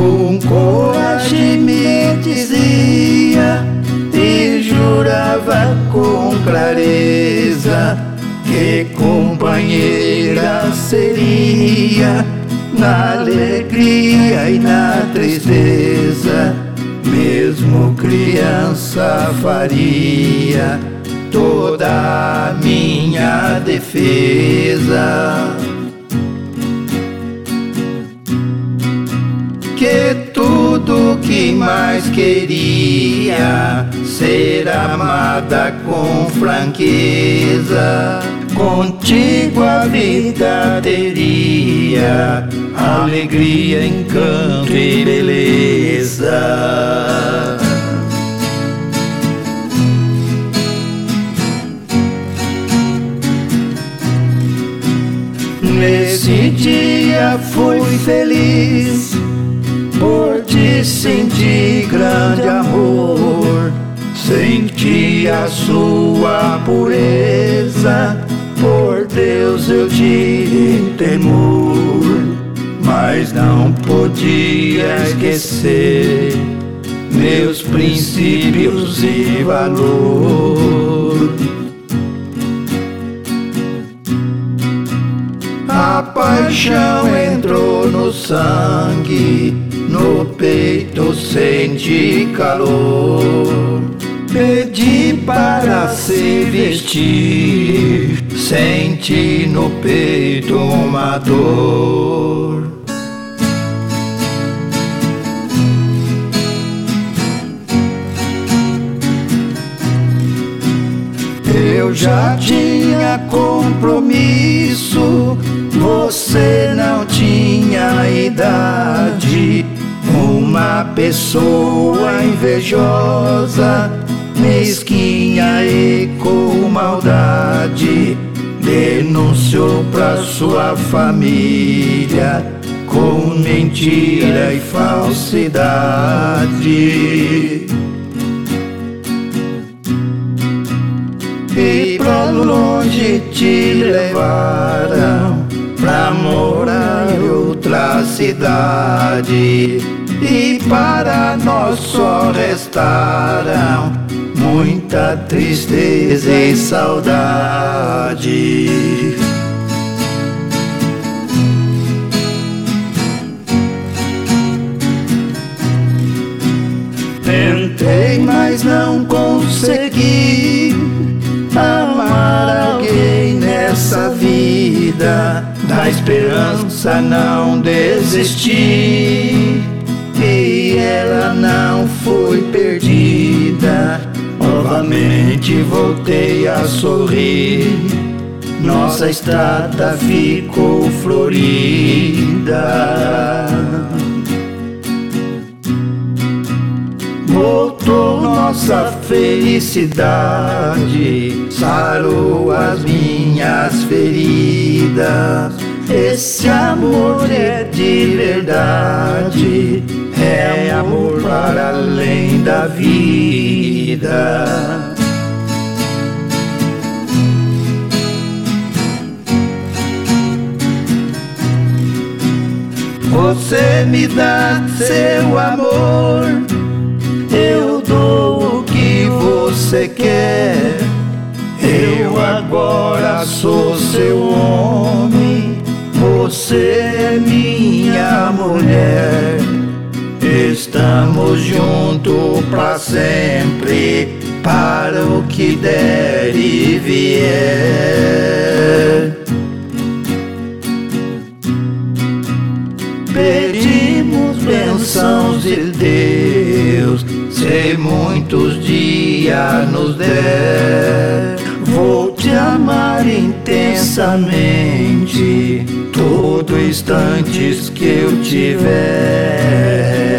Com coragem me dizia e jurava com clareza que companheira seria na alegria e na tristeza. Mesmo criança faria toda a minha defesa. Que tudo que mais queria ser amada com franqueza. Contigo a vida teria alegria, encanto e beleza. Nesse dia fui feliz por te sentir grande amor. Senti a sua pureza, por Deus eu tive temor, mas não podia esquecer meus princípios e valor. A paixão entrou no sangue, no peito senti calor. Pedi para se vestir, senti no peito uma dor. Eu já tinha compromisso, você não tinha idade. Uma pessoa invejosa, mesquinha e com maldade, denunciou pra sua família com mentira e falsidade. E pra longe te levaram pra morar em outra cidade, e para nós só restaram muita tristeza e saudade. Tentei, mas não consegui amar alguém nessa vida. Da esperança não desisti, e ela não foi perdida. Novamente voltei a sorrir, nossa estrada ficou florida. Voltou nossa felicidade, sarou as minhas feridas. Esse amor é de verdade, é amor para além da vida. Você me dá seu amor, eu dou o que você quer. Eu agora sou seu homem, você é minha mulher. Estamos juntos pra sempre, para o que der e vier. Pedimos bênçãos de Deus, se muitos dias nos der. Vou te amar intensamente, todo instante que eu tiver.